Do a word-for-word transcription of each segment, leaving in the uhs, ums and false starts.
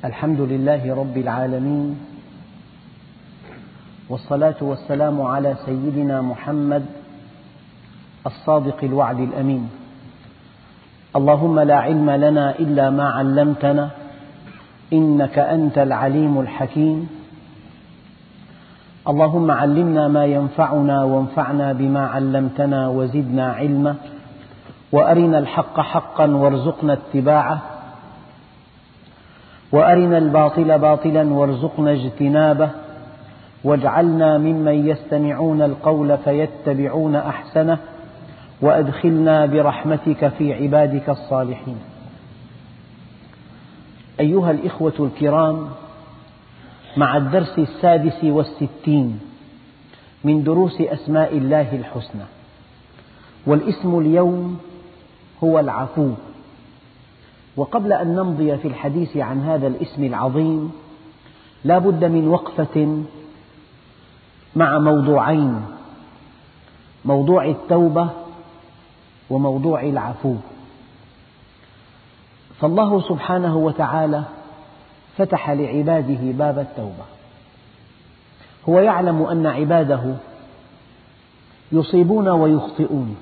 الحمد لله رب العالمين، والصلاة والسلام على سيدنا محمد الصادق الوعد الأمين. اللهم لا علم لنا إلا ما علمتنا إنك أنت العليم الحكيم. اللهم علمنا ما ينفعنا وانفعنا بما علمتنا وزدنا علما، وأرنا الحق حقا وارزقنا اتباعه، وأرنا الباطل باطلا وارزقنا اجتنابه، واجعلنا ممن يستمعون القول فيتبعون أحسنه، وأدخلنا برحمتك في عبادك الصالحين. أيها الإخوة الكرام، مع الدرس السادس والستين من دروس أسماء الله الحسنى، والاسم اليوم هو العفو. وقبل أن نمضي في الحديث عن هذا الاسم العظيم لا بد من وقفة مع موضوعين: موضوع التوبة وموضوع العفو. فالله سبحانه وتعالى فتح لعباده باب التوبة. هو يعلم أن عباده يصيبون ويخطئون،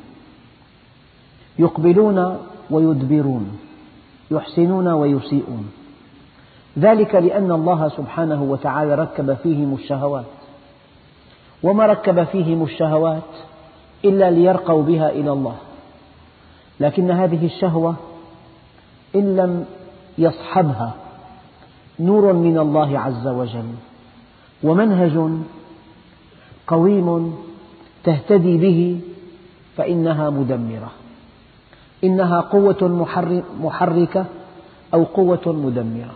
يقبلون ويدبرون، يحسنون ويسيئون، ذلك لأن الله سبحانه وتعالى ركب فيهم الشهوات، وما ركب فيهم الشهوات إلا ليرقوا بها إلى الله. لكن هذه الشهوة إن لم يصحبها نور من الله عز وجل ومنهج قويم تهتدي به فإنها مدمرة، إنها قوة محركة أو قوة مدمرة.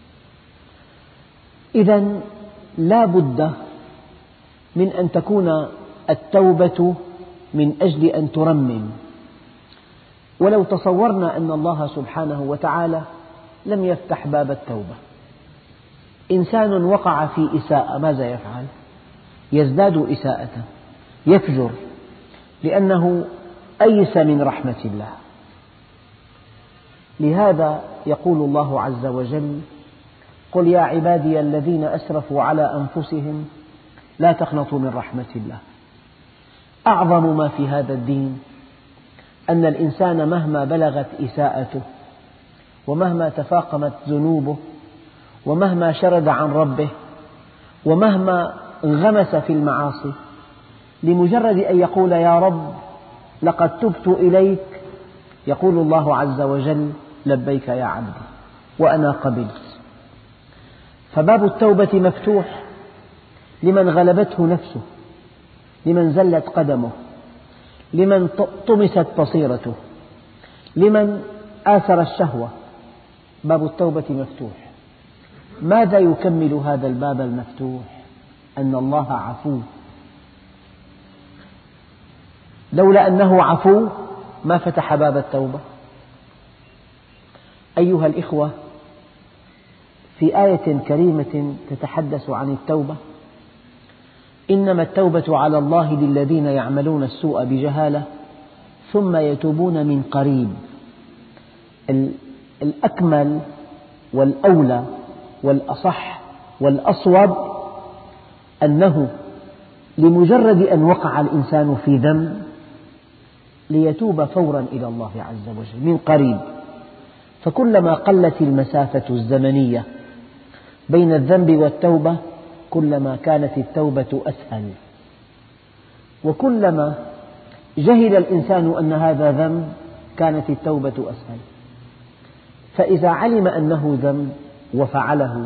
إذن لا بد من أن تكون التوبة من أجل أن ترمم. ولو تصورنا أن الله سبحانه وتعالى لم يفتح باب التوبة، إنسان وقع في إساءة ماذا يفعل؟ يزداد إساءة، يفجر، لأنه أيس من رحمة الله. لهذا يقول الله عز وجل: قل يا عبادي الذين أسرفوا على أنفسهم لا تقنطوا من رحمة الله. أعظم ما في هذا الدين أن الإنسان مهما بلغت إساءته، ومهما تفاقمت ذنوبه، ومهما شرد عن ربه، ومهما انغمس في المعاصي، لمجرد أن يقول يا رب لقد تبت إليك، يقول الله عز وجل: لبيك يا عبدي وأنا قبلت. فباب التوبة مفتوح لمن غلبته نفسه، لمن زلت قدمه، لمن طمست بصيرته، لمن آثر الشهوة. باب التوبة مفتوح. ماذا يكمل هذا الباب المفتوح؟ أن الله عفو. لولا أنه عفو ما فتح باب التوبة. أيها الإخوة، في آية كريمة تتحدث عن التوبة: إنما التوبة على الله للذين يعملون السوء بجهالة ثم يتوبون من قريب. الأكمل والأولى والأصح والأصوب أنه لمجرد أن وقع الإنسان في ذنب ليتوب فورا إلى الله عز وجل من قريب. فكلما قلت المسافة الزمنية بين الذنب والتوبة كلما كانت التوبة أسهل، وكلما جهل الإنسان أن هذا ذنب كانت التوبة أسهل. فإذا علم أنه ذنب وفعله،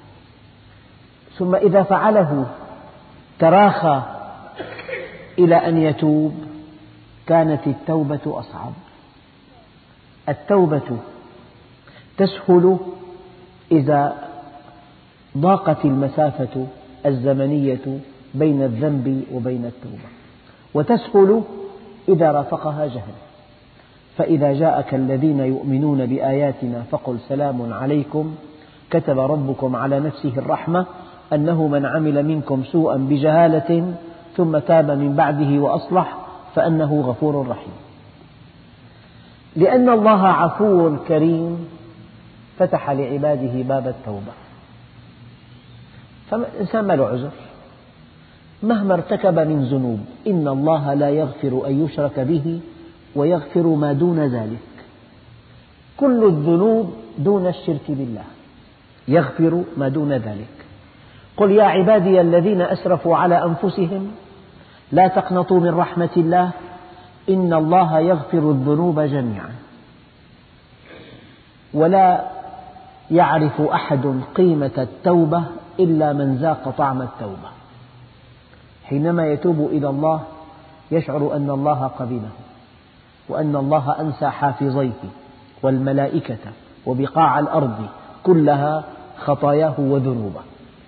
ثم إذا فعله تراخى إلى أن يتوب، كانت التوبة أصعب. التوبة تسهل إذا ضاقت المسافة الزمنية بين الذنب وبين التوبة، وتسهل إذا رافقها جهل. فإذا جاءك الذين يؤمنون بآياتنا فقل سلام عليكم كتب ربكم على نفسه الرحمة أنه من عمل منكم سوءا بجهالة ثم تاب من بعده وأصلح فأنه غفور رحيم. لأن الله عفو كريم فتح لعباده باب التوبة. فالإنسان ما له عذر مهما ارتكب من ذنوب، إن الله لا يغفر أن يشرك به ويغفر ما دون ذلك، كل الذنوب دون الشرك بالله يغفر ما دون ذلك. قل يا عبادي الذين أسرفوا على أنفسهم لا تقنطوا من رحمة الله إن الله يغفر الذنوب جميعا. ولا يعرف أحد قيمة التوبة إلا من ذاق طعم التوبة، حينما يتوب إلى الله يشعر أن الله قبله، وأن الله أنسى حافظيه والملائكة وبقاع الأرض كلها خطاياه وذنوبه.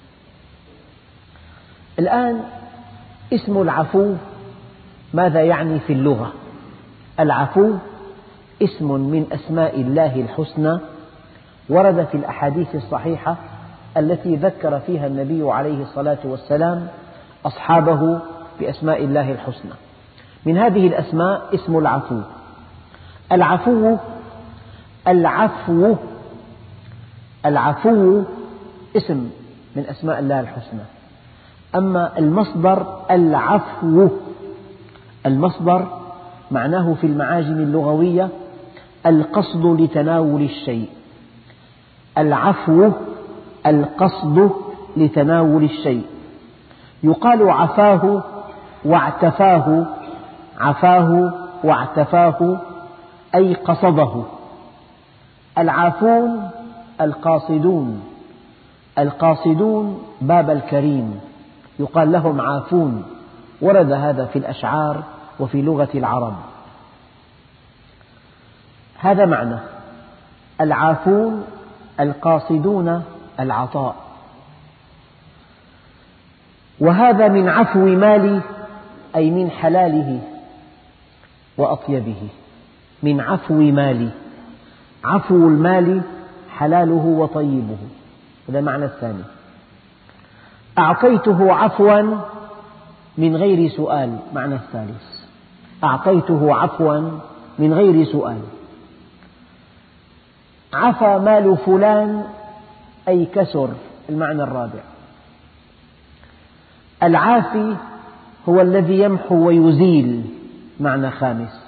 الآن اسم العفو ماذا يعني في اللغة؟ العفو اسم من أسماء الله الحسنى، ورد في الأحاديث الصحيحة التي ذكر فيها النبي عليه الصلاة والسلام أصحابه بأسماء الله الحسنى. من هذه الأسماء اسم العفو. العفو العفو العفو اسم من أسماء الله الحسنى. أما المصدر العفو، المصدر معناه في المعاجم اللغوية القصد لتناول الشيء. العفو القصد لتناول الشيء. يقال عفاه واعتفاه، عفاه واعتفاه أي قصده. العافون القاصدون، القاصدون باب الكريم يقال لهم عافون، ورد هذا في الأشعار وفي لغة العرب. هذا معنى العافون القاصدون العطاء. وهذا من عفو مالي أي من حلاله وأطيبه، من عفو مالي، عفو المال حلاله وطيبه، هذا معنى الثاني. أعطيته عفوا من غير سؤال، معنى الثالث، أعطيته عفوا من غير سؤال. عفى مال فلان أي كسر، المعنى الرابع. العافي هو الذي يمحو ويزيل، معنى خامس.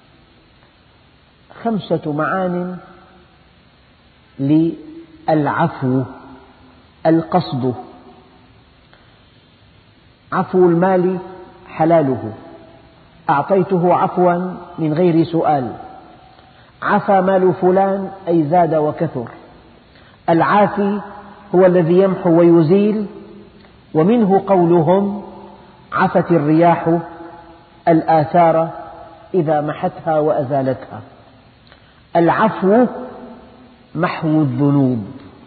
خمسة معان للعفو. القصد، عفو المال حلاله، أعطيته عفوا من غير سؤال، عفى مال فلان أي زاد وكثر. العافي هو الذي يمحو ويزيل، ومنه قولهم عفت الرياح الآثار إذا محتها وأزالتها. العفو محو الذنوب،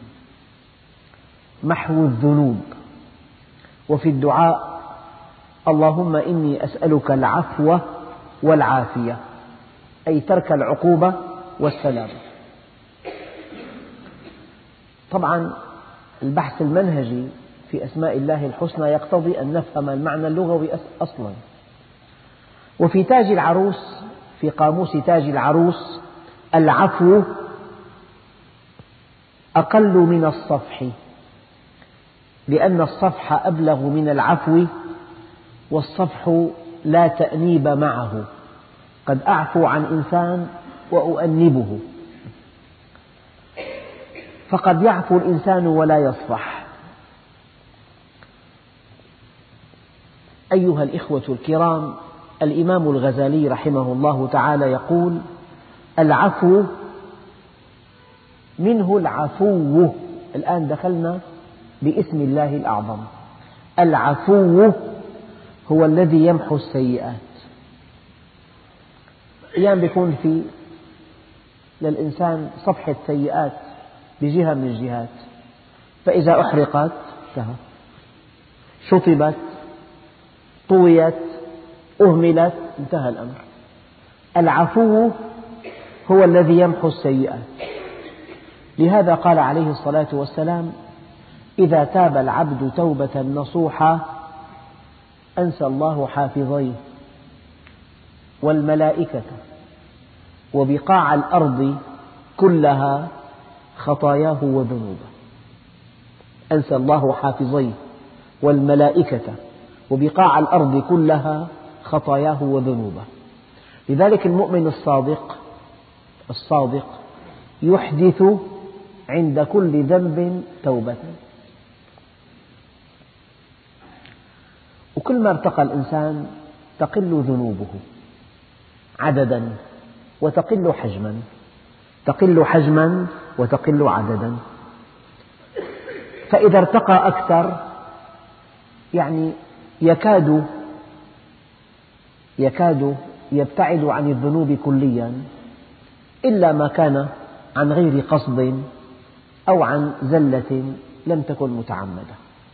محو الذنوب. وفي الدعاء اللهم إني أسألك العفو والعافية، أي ترك العقوبة والسلام. طبعا البحث المنهجي في أسماء الله الحسنى يقتضي أن نفهم المعنى اللغوي أصلا. وفي تاج العروس، في قاموس تاج العروس، العفو أقل من الصفح، لأن الصفح أبلغ من العفو، والصفح لا تأنيب معه، قد أعفو عن إنسان وأؤنبه، فقد يعفو الإنسان ولا يصفح. أيها الإخوة الكرام، الإمام الغزالي رحمه الله تعالى يقول: العفو منه العفو. الآن دخلنا باسم الله الأعظم. العفو هو الذي يمحو السيئات. أحيانا يكون في للإنسان صفحة سيئات بجهة من الجهات، فإذا أحرقت انتهى، شطبت، طويت، أهملت، انتهى الأمر. العفو هو الذي يمحو السيئات. لهذا قال عليه الصلاة والسلام: إذا تاب العبد توبة نصوحا أنسى الله حافظيه والملائكة وبقاع الأرض كلها خطاياه وذنوبه. أنسى الله حافظيه والملائكة وبقاع الأرض كلها خطاياه وذنوبه. لذلك المؤمن الصادق الصادق يحدث عند كل ذنب توبة، وكل ما ارتقى الإنسان تقل ذنوبه عددا وتقل حجما، تقل حجما وتقل عددا. فإذا ارتقى أكثر يعني يكاد يكاد يبتعد عن الذنوب كليا، إلا ما كان عن غير قصد أو عن زلة لم تكن متعمدة.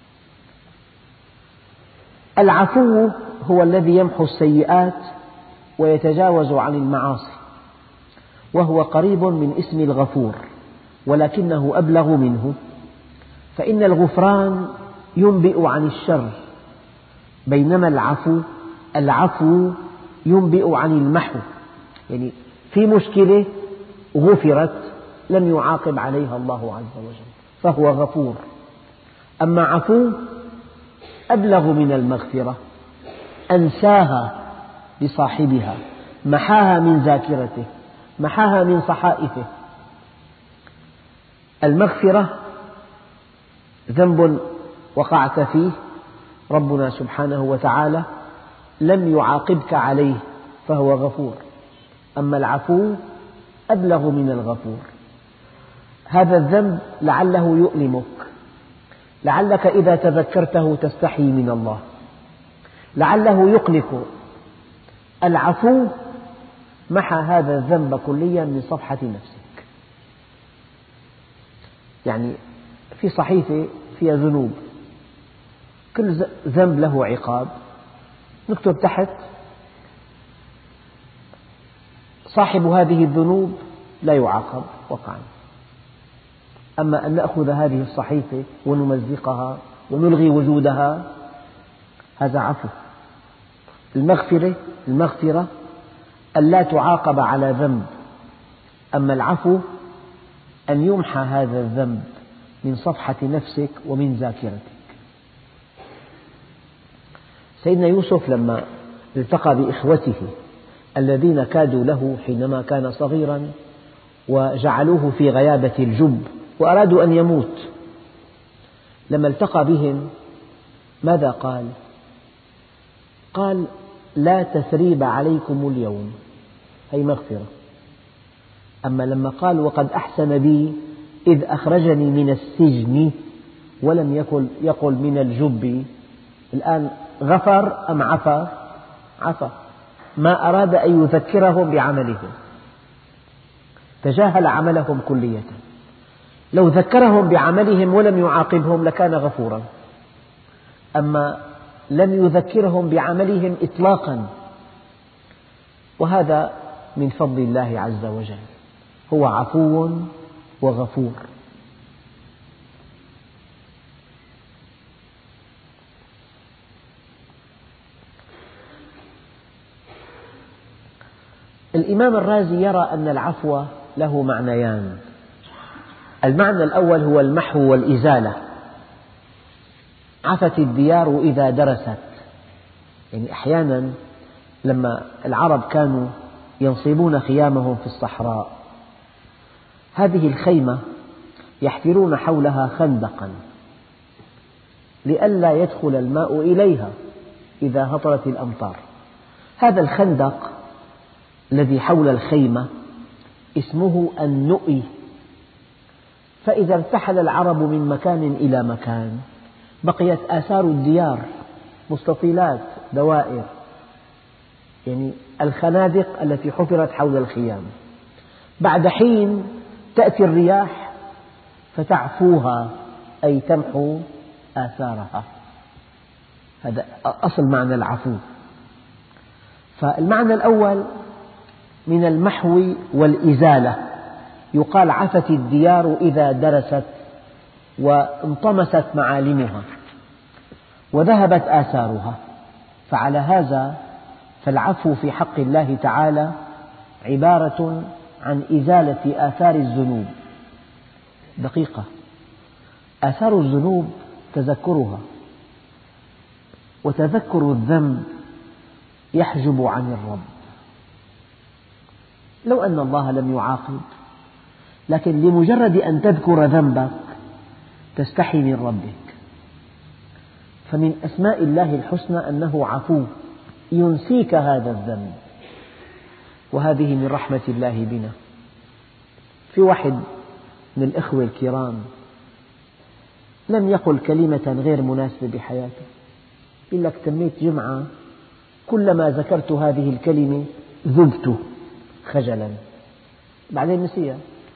العفو هو الذي يمحو السيئات ويتجاوز عن المعاصي، وهو قريب من اسم الغفور ولكنه أبلغ منه، فإن الغفران ينبئ عن الشر، بينما العفو العفو ينبئ عن المحو، يعني في مشكلة غفرت لم يعاقب عليها الله عز وجل فهو غفور. أما عفو أبلغ من المغفرة، أنساها لصاحبها، محاها من ذاكرته، محاها من صحائفه. المغفرة ذنب وقعت فيه ربنا سبحانه وتعالى لم يعاقبك عليه فهو غفور، أما العفو أبلغ من الغفور. هذا الذنب لعله يؤلمك، لعلك إذا تذكرته تستحي من الله، لعله يقلق. العفو محى هذا الذنب كليا من صفحة نفسك. يعني في صحيفة فيها ذنوب، كل ذنب له عقاب، نكتب تحت صاحب هذه الذنوب لا يعاقب وقعا. أما أن نأخذ هذه الصحيفة ونمزقها ونلغي وجودها هذا عفو. المغفرة المغفرة أن لا تعاقب على ذنب، أما العفو أن يمحى هذا الذنب من صفحة نفسك ومن ذاكرتك. سيدنا يوسف لما التقى بإخوته الذين كادوا له حينما كان صغيرا وجعلوه في غيابة الجب وأرادوا أن يموت، لما التقى بهم ماذا قال؟ قال لا تثريب عليكم اليوم، هي مغفرة. أما لما قال وقد أحسن بي إذ أخرجني من السجن ولم يقل, يقل من الجب، الآن غفر أم عفا؟ عفا. ما أراد أن يذكرهم بعملهم، تجاهل عملهم كلية. لو ذكرهم بعملهم ولم يعاقبهم لكان غفورا، أما لم يذكرهم بعملهم إطلاقا، وهذا من فضل الله عز وجل، هو عفو وغفور. الإمام الرازي يرى أن العفو له معنيان. المعنى الأول هو المحو والإزالة. عفت الديار إذا درست، يعني أحيانا لما العرب كانوا ينصبون خيامهم في الصحراء، هذه الخيمة يحفرون حولها خندقا لئلا يدخل الماء إليها إذا هطلت الأمطار. هذا الخندق الذي حول الخيمة اسمه النؤي، فإذا ارتحل العرب من مكان إلى مكان بقيت آثار الديار مستطيلات دوائر، يعني الخنادق التي حفرت حول الخيام. بعد حين تأتي الرياح فتعفوها أي تمحو آثارها، هذا أصل معنى العفو. فالمعنى الأول من المحو والإزالة، يقال عفت الديار إذا درست وانطمست معالمها وذهبت آثارها. فعلى هذا فالعفو في حق الله تعالى عبارة عن إزالة آثار الذنوب، دقيقة. آثار الذنوب تذكرها، وتذكر الذنب يحجب عن الرب. لو أن الله لم يعاقب، لكن لمجرد أن تذكر ذنبك تستحي من ربك. فمن أسماء الله الحسنى أنه عفو، ينسيك هذا الذنب، وهذه من رحمة الله بنا. في واحد من الإخوة الكرام لم يقل كلمة غير مناسبة بحياته، يقول لك تميت جمعة كلما ذكرت هذه الكلمة ذبت خجلا، بعدين نسيها.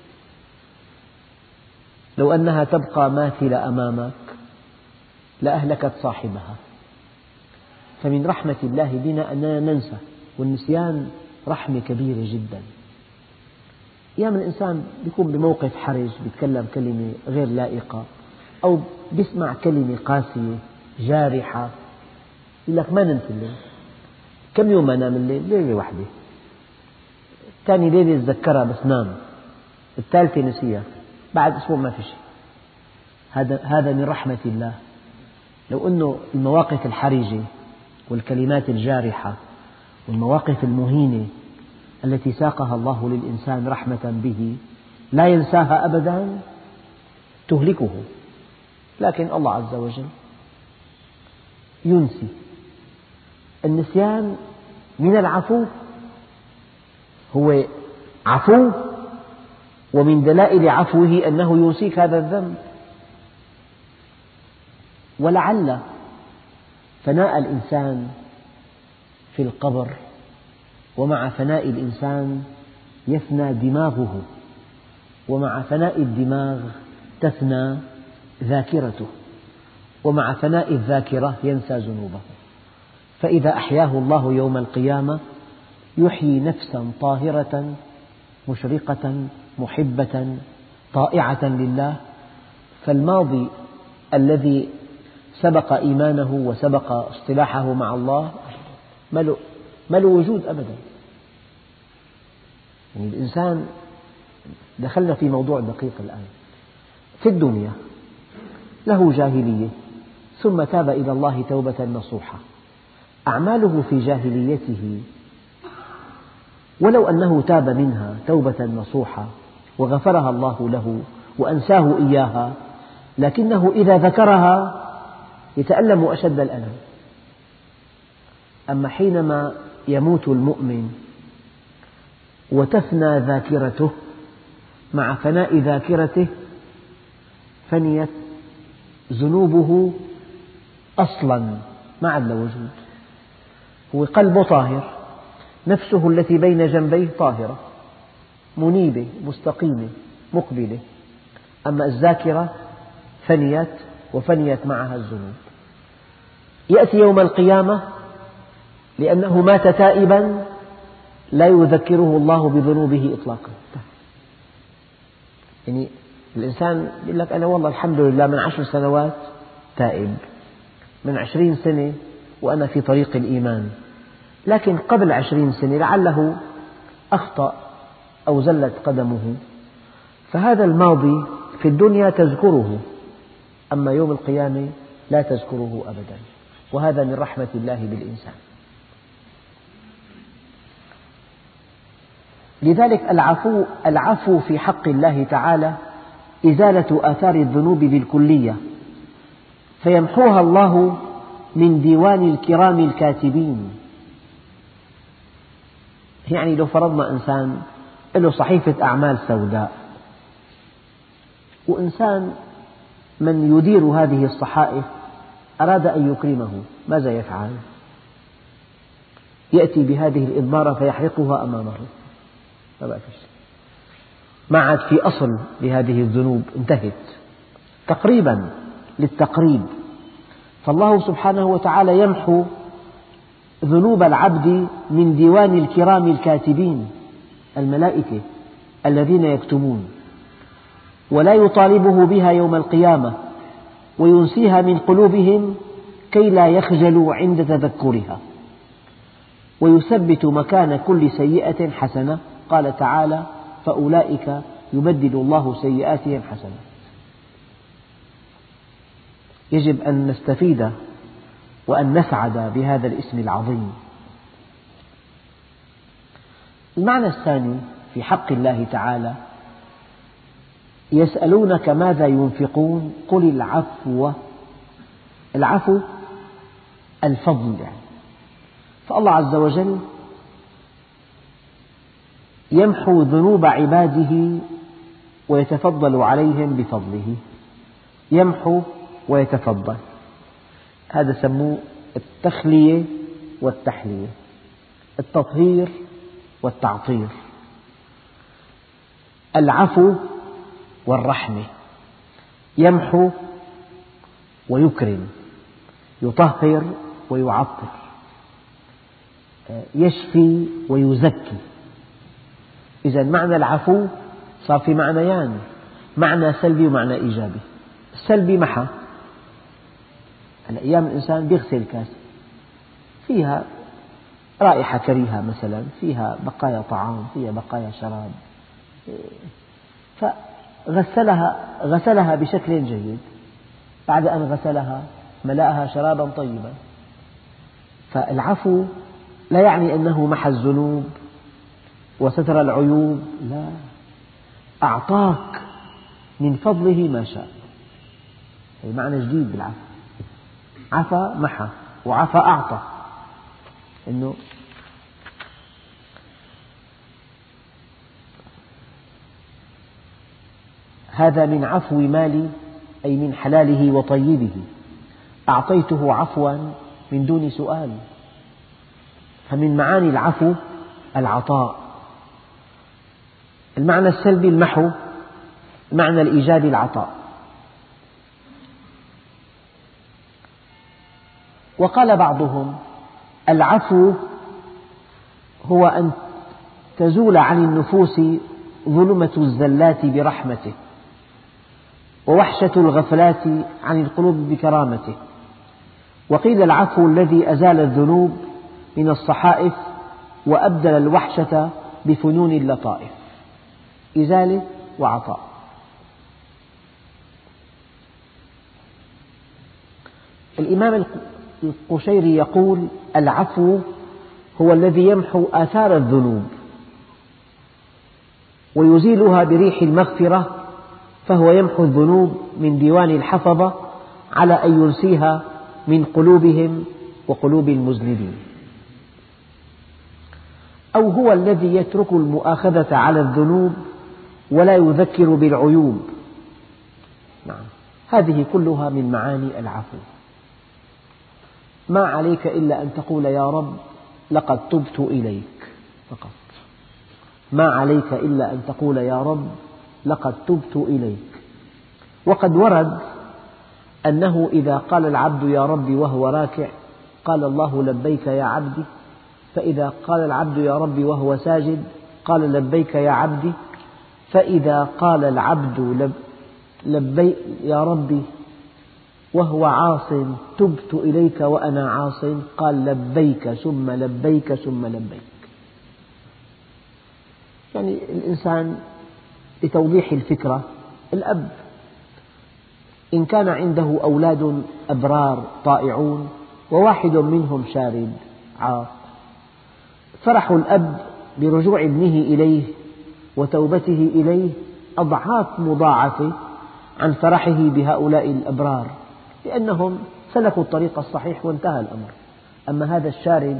لو أنها تبقى ماثلة أمامك لأهلكت صاحبها. فمن رحمة الله بنا أننا ننسى، والنسيان رحمة كبيرة جدا. أحيانا الإنسان يكون بموقف حرج، يتكلم كلمة غير لائقة، أو يسمع كلمة قاسية جارحة، يقول لك ما نمت الليل، كم يوم ما نام الليل؟ ليلة واحدة، ثاني ليلة تذكرها بس نام، الثالثة نسيها، بعد أسبوع ما في شيء. هذا هذا من رحمة الله. لو أنه المواقف الحرجة والكلمات الجارحة والمواقف المهينة التي ساقها الله للإنسان رحمة به لا ينساها أبدا تهلكه، لكن الله عز وجل ينسي. النسيان من العفو، هو عفو، ومن دلائل عفوه أنه ينسيك هذا الذنب. ولعل فناء الإنسان في القبر، ومع فناء الإنسان يفنى دماغه، ومع فناء الدماغ تفنى ذاكرته، ومع فناء الذاكرة ينسى ذنوبه. فإذا أحياه الله يوم القيامة يحيي نفسا طاهرة مشرقة محبة طائعة لله، فالماضي الذي سبق إيمانه وسبق اصطلاحه مع الله ما له وجود أبدا. يعني الإنسان، دخلنا في موضوع دقيق الآن، في الدنيا له جاهلية ثم تاب إلى الله توبة نصوحة، أعماله في جاهليته ولو أنه تاب منها توبة نصوحة وغفرها الله له وأنساه إياها، لكنه إذا ذكرها يتألم أشد الألم. أما حينما يموت المؤمن وتفنى ذاكرته، مع فناء ذاكرته فنيت ذنوبه أصلا، ما عاد له وجود. هو قلبه طاهر، نفسه التي بين جنبيه طاهرة منيبة مستقيمة مقبلة، أما الذاكرة فنيت وفنيت معها الذنوب. يأتي يوم القيامة لأنه مات تائبا لا يذكره الله بذنوبه إطلاقا. يعني الإنسان يقول لك أنا والله الحمد لله من عشر سنوات تائب، من عشرين سنة وأنا في طريق الإيمان، لكن قبل عشرين سنة لعله أخطأ أو زلت قدمه، فهذا الماضي في الدنيا تذكره، أما يوم القيامة لا تذكره أبدا. وهذا من رحمة الله بالإنسان. لذلك العفو, العفو في حق الله تعالى إزالة آثار الذنوب بالكلية، فيمحوها الله من ديوان الكرام الكاتبين. يعني لو فرضنا إنسان له صحيفة أعمال سوداء، وإنسان من يدير هذه الصحائف أراد أن يكرمه، ماذا يفعل؟ يأتي بهذه الإضمارة فيحرقها أمامه، ما بقى شيء، ما عاد في أصل لهذه الذنوب، انتهت تقريبا للتقريب. فالله سبحانه وتعالى يمحو ذنوب العبد من ديوان الكرام الكاتبين الملائكة الذين يكتبون، ولا يطالبه بها يوم القيامة، وينسيها من قلوبهم كي لا يخجلوا عند تذكرها، ويثبت مكان كل سيئة حسنة. قال تعالى: فأولئك يبدل الله سيئاتهم حسنات. يجب أن نستفيد وأن نسعد بهذا الاسم العظيم. المعنى الثاني في حق الله تعالى: يسألونك ماذا ينفقون قل العفو. العفو الفضل يعني. فالله عز وجل يمحو ذنوب عباده ويتفضل عليهم بفضله. يمحو ويتفضل، هذا سموه التخلية والتحلية، التطهير والتعطير، العفو والرحمة. يمحو ويكرم، يطهر ويعطر، يشفي ويزكي. إذا معنى العفو صار في معنيان: معنى سلبي ومعنى إيجابي. السلبي محى. أيام الإنسان يغسل كاسة فيها رائحة كريهة مثلا، فيها بقايا طعام، فيها بقايا شراب، فغسلها غسلها بشكل جيد، بعد أن غسلها ملأها شرابا طيبا. فالعفو لا يعني أنه محى الذنوب وستر العيوب، لا، أعطاك من فضله ما شاء. هذا معنى جديد بالعفو. عفا محى وعفا أعطى. إنه هذا من عفو مالي، أي من حلاله وطيبه، أعطيته عفوا من دون سؤال. فمن معاني العفو العطاء. المعنى السلبي المحو، المعنى الإيجابي العطاء. وقال بعضهم: العفو هو أن تزول عن النفوس ظلمة الزلات برحمته، ووحشة الغفلات عن القلوب بكرامته. وقيل العفو الذي أزال الذنوب من الصحائف وأبدل الوحشة بفنون اللطائف. إزالة وعطاء. الإمام القشيري يقول: العفو هو الذي يمحو آثار الذنوب ويزيلها بريح المغفرة، فهو يمحو الذنوب من ديوان الحفظة على أن ينسيها من قلوبهم وقلوب المذنبين. أو هو الذي يترك المؤاخذة على الذنوب ولا يذكر بالعيوب. نعم، هذه كلها من معاني العفو. ما عليك إلا أن تقول: يا رب لقد تبت إليك، فقط. ما عليك إلا أن تقول: يا رب لقد تبت إليك. وقد ورد أنه إذا قال العبد يا رب وهو راكع قال الله لبيك يا عبدي، فإذا قال العبد يا رب وهو ساجد قال لبيك يا عبدي، فإذا قال العبد لبي يا ربي وهو عاص تبت إليك وأنا عاص قال لبيك ثم لبيك ثم لبيك. يعني الإنسان لتوضيح الفكرة، الأب إن كان عنده أولاد أبرار طائعون وواحد منهم شارد عاق، فرح الأب برجوع ابنه إليه وتوبته إليه أضعاف مضاعفة عن فرحه بهؤلاء الأبرار، لأنهم سلكوا الطريق الصحيح وانتهى الأمر. أما هذا الشارد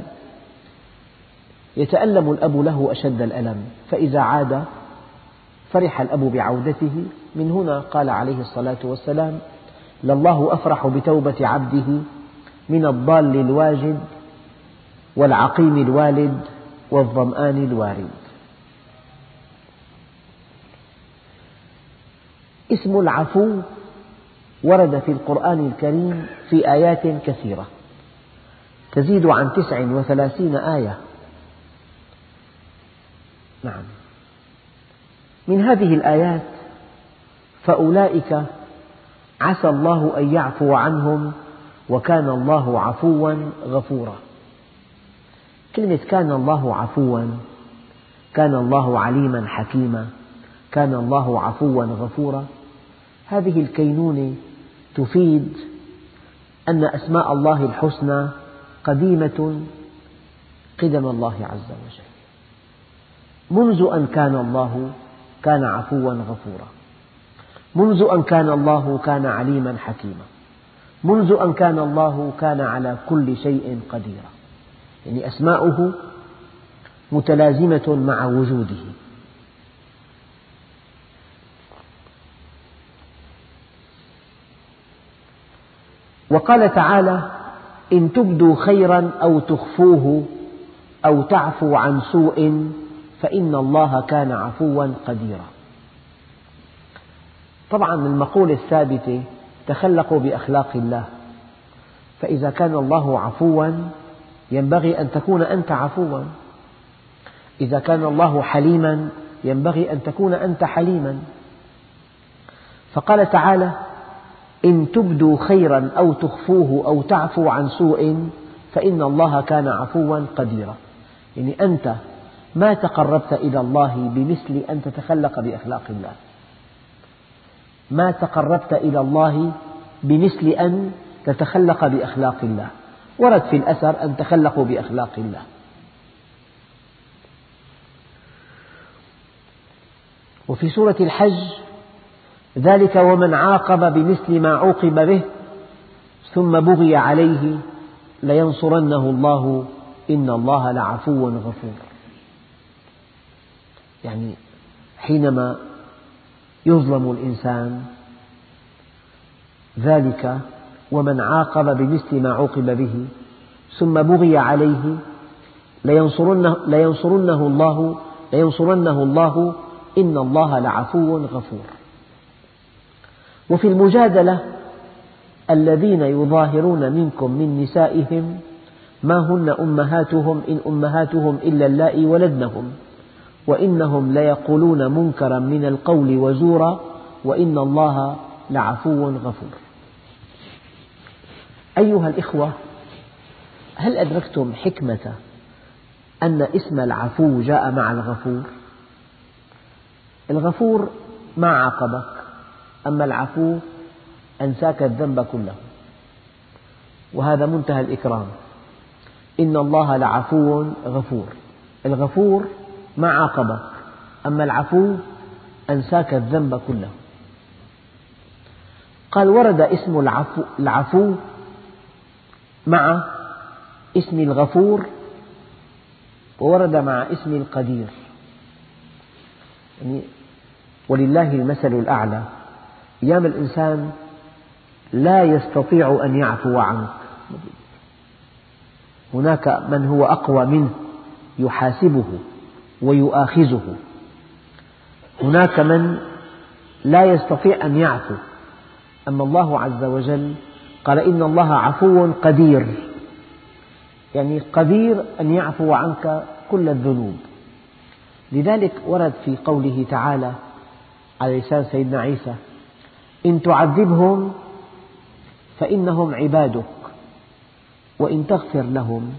يتألم الأب له أشد الألم، فإذا عاد فرح الأب بعودته. من هنا قال عليه الصلاة والسلام: لله أفرح بتوبة عبده من الضال الواجد والعقيم الوالد والظمآن الوارد. اسم العفو ورد في القرآن الكريم في آيات كثيرة تزيد عن تسع وثلاثين آية. نعم، من هذه الآيات: فأولئك عسى الله أن يعفو عنهم وكان الله عفوا غفورا. كلمة كان الله عفوا، كان الله عليما حكيما، كان الله عفوا غفورا. هذه الكينونة تفيد أن أسماء الله الحسنى قديمة قدم الله عز وجل، منذ أن كان الله كان عفوا غفورا، منذ أن كان الله كان عليما حكيما، منذ أن كان الله كان على كل شيء قديرا. يعني أسماؤه متلازمة مع وجوده. وقال تعالى: إن تبدوا خيرا أو تخفوه أو تعفوا عن سوء فإن الله كان عفوا قديرا. طبعا المقولة الثابتة: تخلقوا بأخلاق الله، فإذا كان الله عفوا ينبغي أن تكون أنت عفوا، إذا كان الله حليما ينبغي أن تكون أنت حليما. فقال تعالى: إن تبدوا خيرا أو تخفوه أو تعفوا عن سوء فإن الله كان عفوا قديرا. يعني أنت ما تقربت إلى الله بمثل أن تتخلق بأخلاق الله، ما تقربت إلى الله بمثل أن تتخلق بأخلاق الله. ورد في الأثر أن تخلقوا بأخلاق الله. وفي سورة الحج: ذلك ومن عاقب بمثل ما عوقب به ثم بغي عليه لينصرنه الله إن الله لعفو غفور. يعني حينما يظلم الإنسان، ذلك ومن عاقب بمثل ما عوقب به ثم بغي عليه لينصرنه, لينصرنه الله لينصرنه الله إن الله لعفو غفور. وفي المجادلة: الذين يظاهرون منكم من نسائهم ما هن أمهاتهم إن أمهاتهم إلا اللائي ولدنهم وإنهم ليقولون منكرا من القول وزورا وإن الله لعفو غفور. أيها الإخوة، هل أدركتم حكمة أن اسم العفو جاء مع الغفور؟ الغفور ما عاقبك، أما العفو أنساك الذنب كله، وهذا منتهى الإكرام. إن الله لعفو غفور. الغفور ما عاقبك، أما العفو أنساك الذنب كله. قال: ورد اسم العفو, العفو مع اسم الغفور، وورد مع اسم القدير. يعني ولله المثل الأعلى. أيام الإنسان لا يستطيع أن يعفو عنك، هناك من هو أقوى منه يحاسبه ويؤاخذه، هناك من لا يستطيع أن يعفو. أما الله عز وجل قال: إن الله عفو قدير، يعني قدير أن يعفو عنك كل الذنوب. لذلك ورد في قوله تعالى على لسان سيدنا عيسى: إن تعذبهم فإنهم عبادك وإن تغفر لهم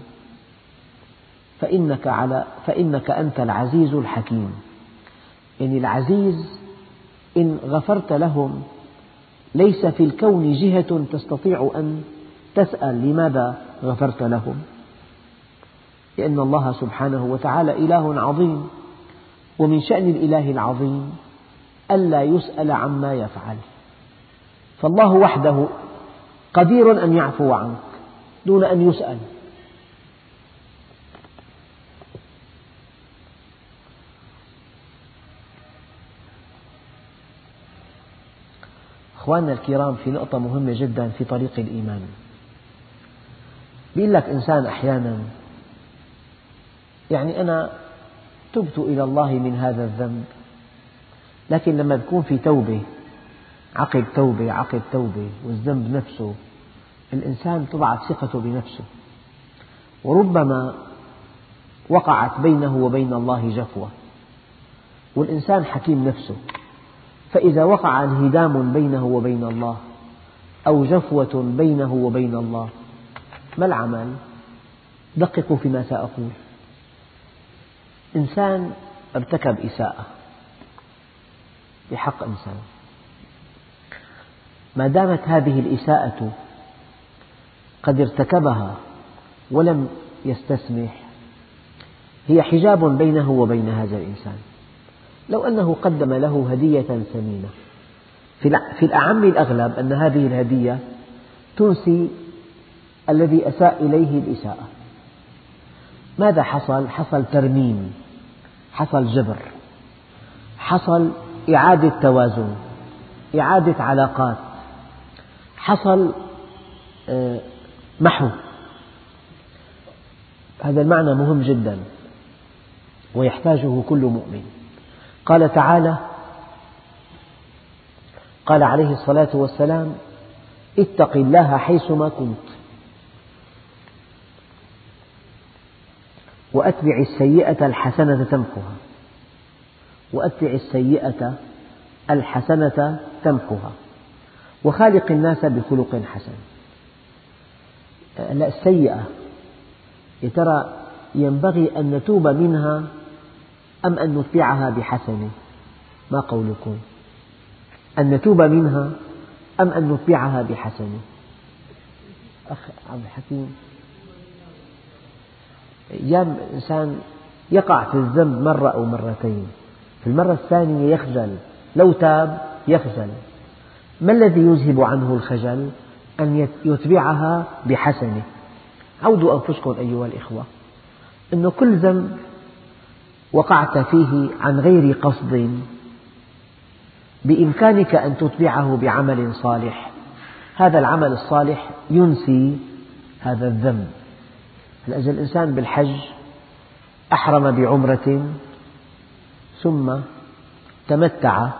فإنك, على فإنك أنت العزيز الحكيم. يعني العزيز إن غفرت لهم ليس في الكون جهة تستطيع أن تسأل لماذا غفرت لهم، لأن الله سبحانه وتعالى إله عظيم، ومن شأن الإله العظيم ألا يسأل عما يفعل. فالله وحده قدير أن يعفو عنك دون أن يسأل. أخواننا الكرام، في نقطة مهمة جدا في طريق الإيمان. بيقول لك إنسان أحيانا: يعني أنا تبت إلى الله من هذا الذنب، لكن لما تكون في توبة عقب توبة عقب توبة والذنب نفسه، الإنسان تضعف ثقته بنفسه، وربما وقعت بينه وبين الله جفوة، والإنسان حكيم نفسه، فإذا وقع انهدام بينه وبين الله أو جفوة بينه وبين الله، ما العمل؟ دققوا فيما سأقول. إنسان ارتكب إساءة بحق إنسان. ما دامت هذه الإساءة قد ارتكبها ولم يستسمح، هي حجاب بينه وبين هذا الإنسان. لو أنه قدم له هدية ثمينة، في الأعم الأغلب أن هذه الهدية تنسي الذي أساء إليه الإساءة. ماذا حصل؟ حصل ترميم، حصل جبر، حصل إعادة توازن، إعادة علاقات، حصل محو. هذا المعنى مهم جدا ويحتاجه كل مؤمن. قال تعالى: قال عليه الصلاة والسلام: اتق الله حيثما كنت وأتبع السيئة الحسنة تمحها، وأتبع السيئة الحسنة تمحها وخالق الناس بخلق حسن. السيئة يا ترى ينبغي أن نتوب منها أم أن نتبعها بحسنة؟ ما قولكم؟ أن نتوب منها أم أن نتبعها بحسنة؟ أخ عبد الحكيم، أيام الإنسان يقع في الذنب مرة أو مرتين، في المرة الثانية يخجل، لو تاب يخجل. ما الذي يذهب عنه الخجل؟ أن يتبعها بحسنة. عودوا أنفسكم أيها الإخوة، أن كل ذنب وقعت فيه عن غير قصد بإمكانك أن تتبعه بعمل صالح. هذا العمل الصالح ينسي هذا الذنب. لأجل الإنسان بالحج أحرم بعمرة ثم تمتع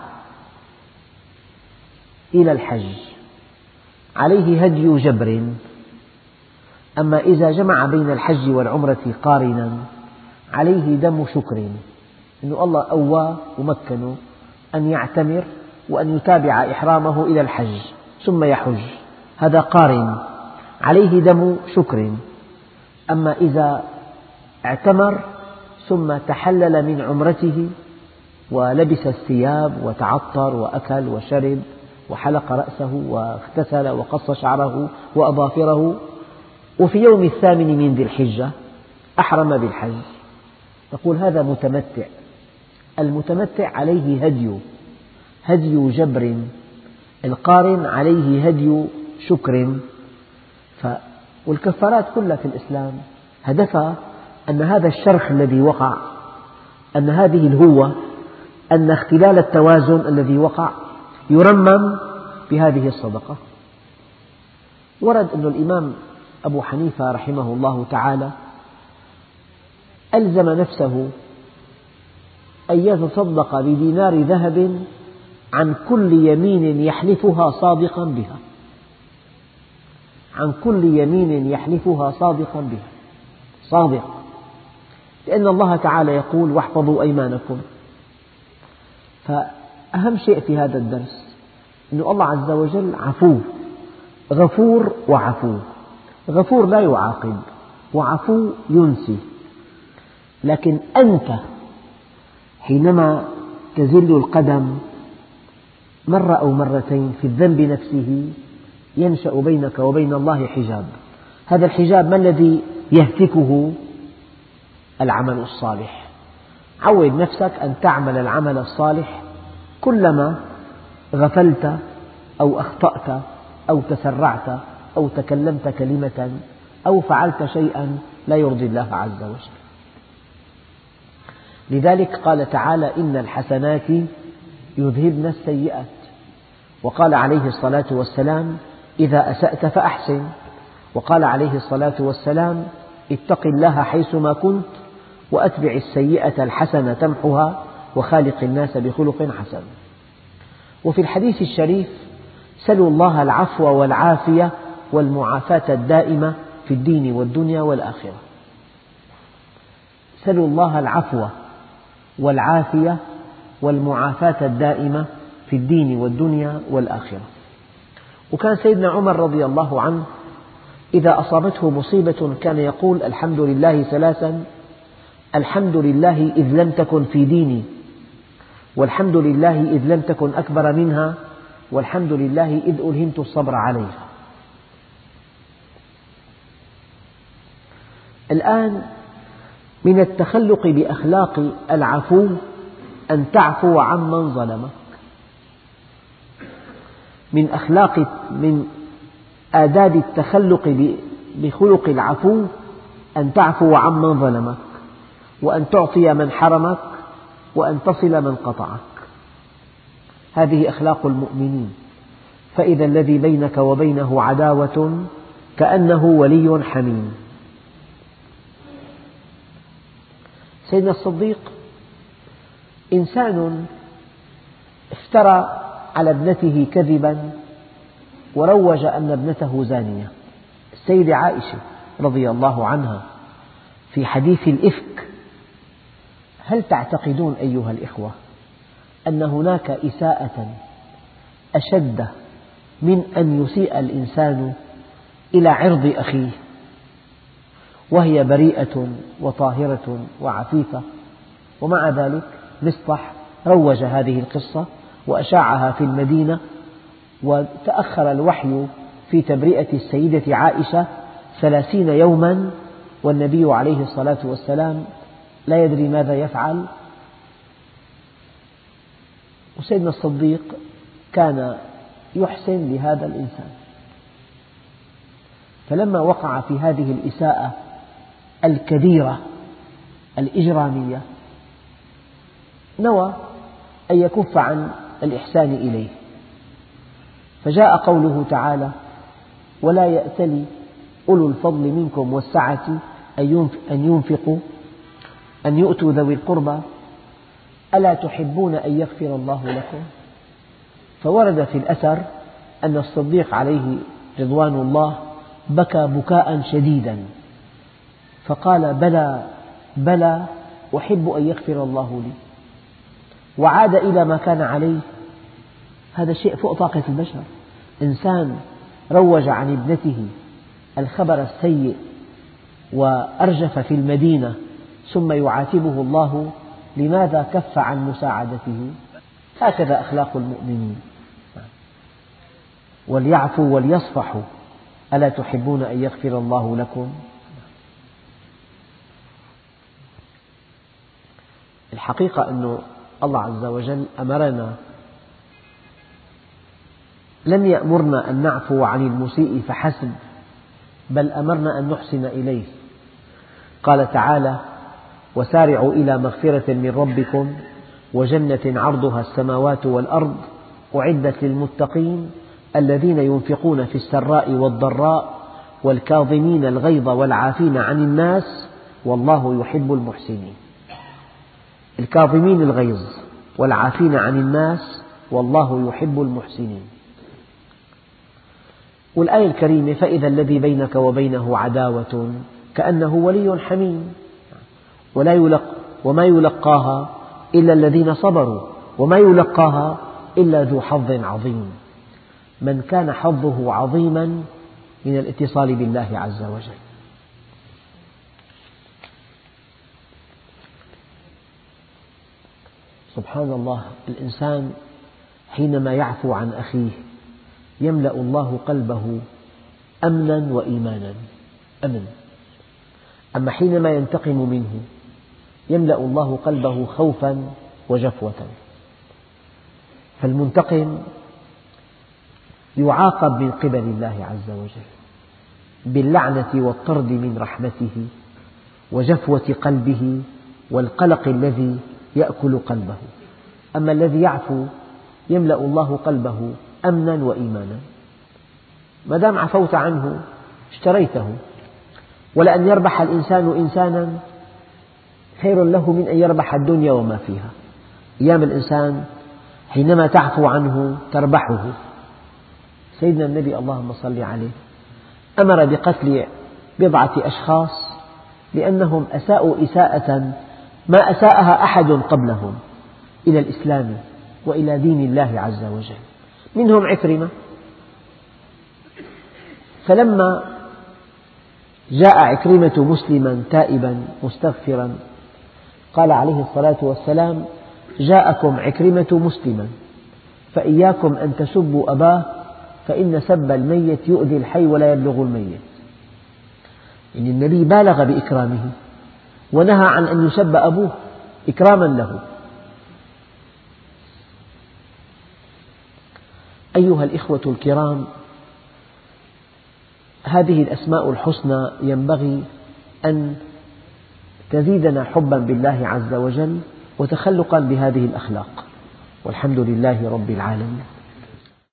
إلى الحج، عليه هدي جبر. أما إذا جمع بين الحج والعمرة قارنا عليه دم شكر، إنه الله أواه ومكنه أن يعتمر وأن يتابع إحرامه إلى الحج ثم يحج، هذا قارن عليه دم شكر. أما إذا اعتمر ثم تحلل من عمرته ولبس الثياب وتعطر وأكل وشرب وحلق رأسه واغتسل وقص شعره وأظافره، وفي يوم الثامن من ذي الحجة أحرم بالحج، نقول هذا متمتع. المتمتع عليه هدي هدي جبر، القارن عليه هدي شكر. والكفارات كلها في الإسلام هدفها أن هذا الشرخ الذي وقع، أن هذه الهوة، أن اختلال التوازن الذي وقع يرمم بهذه الصدقة. ورد أن الإمام أبو حنيفة رحمه الله تعالى ألزم نفسه أن يتصدق بدينار ذهب عن كل يمين يحلفها صادقا بها، عن كل يمين يحلفها صادقا بها، صادق، لأن الله تعالى يقول: واحفظوا أيمانكم. فأهم شيء في هذا الدرس أن الله عز وجل عفو، غفور وعفو. غفور لا يعاقب، وعفو ينسي. لكن أنت حينما تزل القدم مرة أو مرتين في الذنب نفسه ينشأ بينك وبين الله حجاب. هذا الحجاب ما الذي يهتكه؟ العمل الصالح. عود نفسك أن تعمل العمل الصالح كلما غفلت أو أخطأت أو تسرعت أو تكلمت كلمة أو فعلت شيئا لا يرضي الله عز وجل. لذلك قال تعالى: إن الحسنات يذهبن السيئات. وقال عليه الصلاة والسلام: إذا أسأت فأحسن. وقال عليه الصلاة والسلام: اتق الله حيثما كنت وأتبع السيئة الحسنة تمحها وخالق الناس بخلق حسن. وفي الحديث الشريف: سلوا الله العفو والعافية والمعافاة الدائمة في الدين والدنيا والآخرة. سلوا الله العفو والعافية والمعافاة الدائمة في الدين والدنيا والآخرة. وكان سيدنا عمر رضي الله عنه إذا أصابته مصيبة كان يقول: الحمد لله ثلاثا: الحمد لله إذ لم تكن في ديني، والحمد لله إذ لم تكن أكبر منها، والحمد لله إذ ألهمت الصبر عليها. الآن من التخلق بأخلاق العفو أن تعفو عمن ظلمك. من أخلاق من آداب التخلق بخلق العفو أن تعفو عمن ظلمك، وأن تعطي من حرمك، وأن تصل من قطعك. هذه أخلاق المؤمنين. فإذا الذي بينك وبينه عداوة كأنه ولي حميم. سيدنا الصديق إنسان افترى على ابنته كذبا وروج أن ابنته زانية. السيدة عائشة رضي الله عنها في حديث الإفك: هل تعتقدون أيها الإخوة أن هناك إساءة أشد من أن يسيء الإنسان إلى عرض أخيه وهي بريئة وطاهرة وعفيفة؟ ومع ذلك مصطح روج هذه القصة وأشاعها في المدينة، وتأخر الوحي في تبرئة السيدة عائشة ثلاثين يوما، والنبي عليه الصلاة والسلام لا يدري ماذا يفعل. وسيدنا الصديق كان يحسن لهذا الإنسان، فلما وقع في هذه الإساءة الكبيرة الإجرامية نوى أن يكف عن الإحسان إليه، فجاء قوله تعالى: ولا يأتل أولو الفضل منكم والسعة أن ينفقوا أن يؤتوا ذوي القربى ألا تحبون أن يغفر الله لكم؟ فورد في الأثر أن الصديق عليه رضوان الله بكى بكاء شديدا، فقال: بلى بلى أحب أن يغفر الله لي، وعاد إلى ما كان عليه. هذا شيء فوق طاقة البشر. إنسان روج عن ابنته الخبر السيء وأرجف في المدينة، ثم يعاتبه الله لماذا كف عن مساعدته. هكذا أخلاق المؤمنين. وليعفوا وليصفحوا ألا تحبون أن يغفر الله لكم؟ الحقيقة أن الله عز وجل أمرنا، لم يأمرنا أن نعفو عن المسيء فحسب، بل أمرنا أن نحسن إليه. قال تعالى: وسارعوا إلى مغفرة من ربكم وجنة عرضها السماوات والأرض أعدت للمتقين الذين ينفقون في السراء والضراء والكاظمين الغيظ والعافين عن الناس والله يحب المحسنين. الكاظمين الغيظ والعافين عن الناس والله يحب المحسنين. والآية الكريمة: فإذا الذي بينك وبينه عداوة كأنه ولي حميم. ولا يلق وما يلقاها إلا الذين صبروا وما يلقاها إلا ذو حظ عظيم. من كان حظه عظيما من الاتصال بالله عز وجل. سبحان الله، الإنسان حينما يعفو عن أخيه يملأ الله قلبه أمنا وإيمانا، أمن. أما حينما ينتقم منه يملأ الله قلبه خوفا وجفوة. فالمنتقم يعاقب من قبل الله عز وجل باللعنة والطرد من رحمته وجفوة قلبه والقلق الذي يأكل قلبه. أما الذي يعفو يملأ الله قلبه أمنا وإيمانا. ما دام عفوت عنه اشتريته. ولأن يربح الإنسان إنسانا خير له من أن يربح الدنيا وما فيها. أيام الإنسان حينما تعفو عنه تربحه. سيدنا النبي اللهم صل عليه أمر بقتل بضعة أشخاص لأنهم أساءوا إساءة ما أساءها أحد قبلهم إلى الإسلام وإلى دين الله عز وجل، منهم عكرمة. فلما جاء عكرمة مسلما تائبا مستغفرا قال عليه الصلاة والسلام: جاءكم عكرمة مسلما فإياكم أن تسبوا أباه فإن سب الميت يؤذي الحي ولا يبلغ الميت. يعني النبي بالغ بإكرامه ونهى عن أن يسب أبوه إكراما له. أيها الإخوة الكرام، هذه الأسماء الحسنى ينبغي أن تزيدنا حبا بالله عز وجل وتخلقا بهذه الأخلاق، والحمد لله رب العالمين.